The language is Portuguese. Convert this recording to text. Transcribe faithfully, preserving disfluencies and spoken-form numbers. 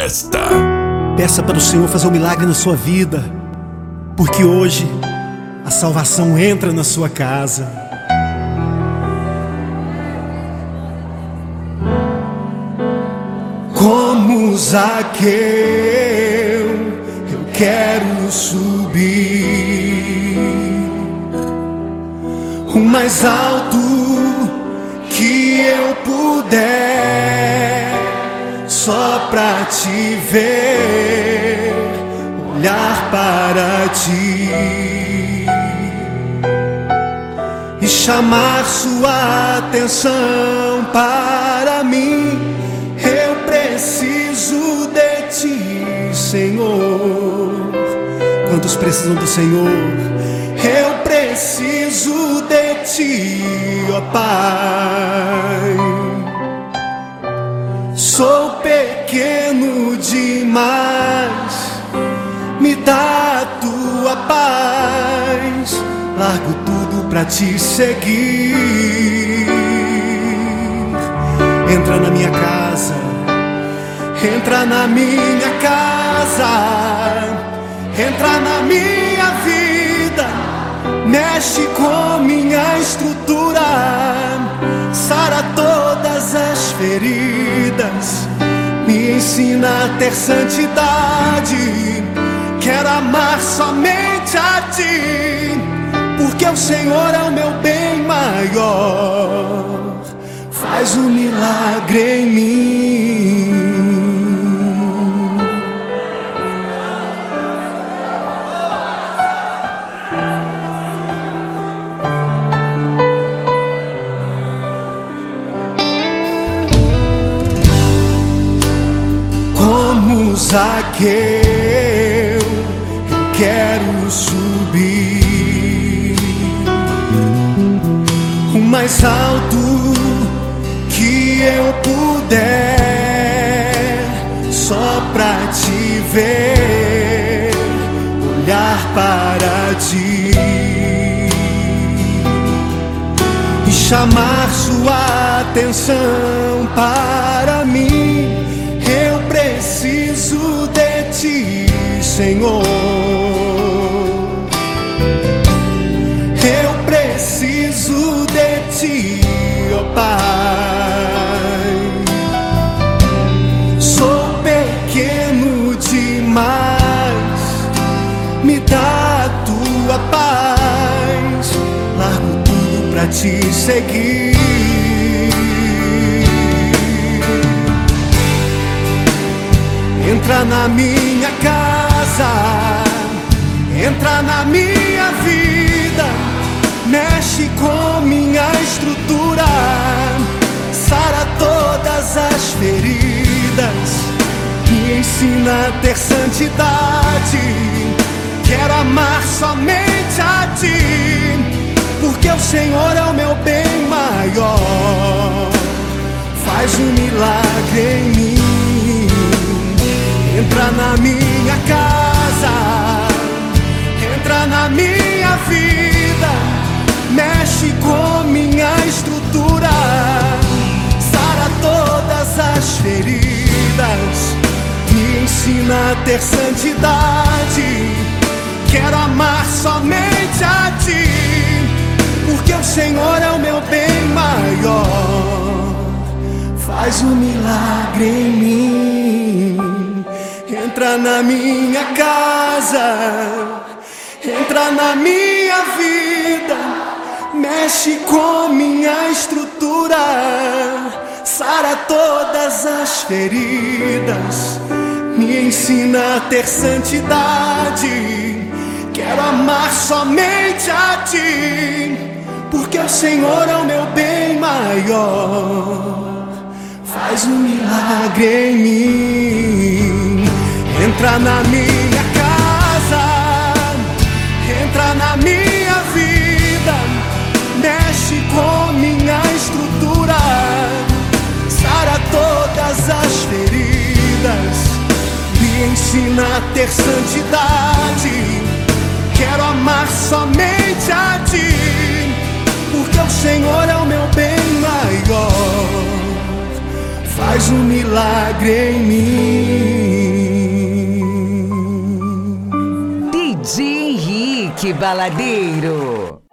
festa. Peça para o Senhor fazer um milagre na sua vida, porque hoje a salvação entra na sua casa. Como Zaqueu, eu quero subir o mais alto que eu puder, só pra te ver, olhar para ti e chamar sua atenção para mim. Eu preciso de ti, Senhor. Quantos precisam do Senhor? Eu preciso de ti, ó Pai. Sou pequeno demais, me dá a tua paz. Largo tudo pra te seguir. Entra na minha casa, entra na minha casa, entra na minha vida, mexe com minha estrutura, sara todas as feridas, me ensina a ter santidade. Quero amar somente a ti, porque o Senhor é o meu bem maior. Faz um milagre em mim. Como Zaqueu, eu quero subir o mais alto que eu puder, só pra te ver, olhar para ti e chamar sua atenção para mim. Eu preciso de ti, Senhor. Eu preciso de ti, ó Pai. Sou pequeno demais, me dá a tua paz. Largo tudo pra te seguir. Entra na minha casa, entra na minha vida, mexe com minha estrutura, sara todas as feridas, me ensina a ter santidade. Quero amar somente a ti, porque o Senhor é o meu bem maior. Faz um milagre em mim. Entra na minha casa, entra na minha vida, mexe com minha estrutura, sara todas as feridas, me ensina a ter santidade. Quero amar somente a ti, porque o Senhor é o meu bem maior. Faz um milagre em mim. Entra na minha casa, entra na minha vida, mexe com minha estrutura, sara todas as feridas, me ensina a ter santidade. Quero amar somente a ti, porque o Senhor é o meu bem maior. Faz um milagre em mim. Entra na minha casa, entra na minha vida, mexe com minha estrutura, sara todas as feridas, me ensina a ter santidade. Quero amar somente a ti, porque o Senhor é o meu bem maior. Faz um milagre em mim. de Henrique Baladeiro.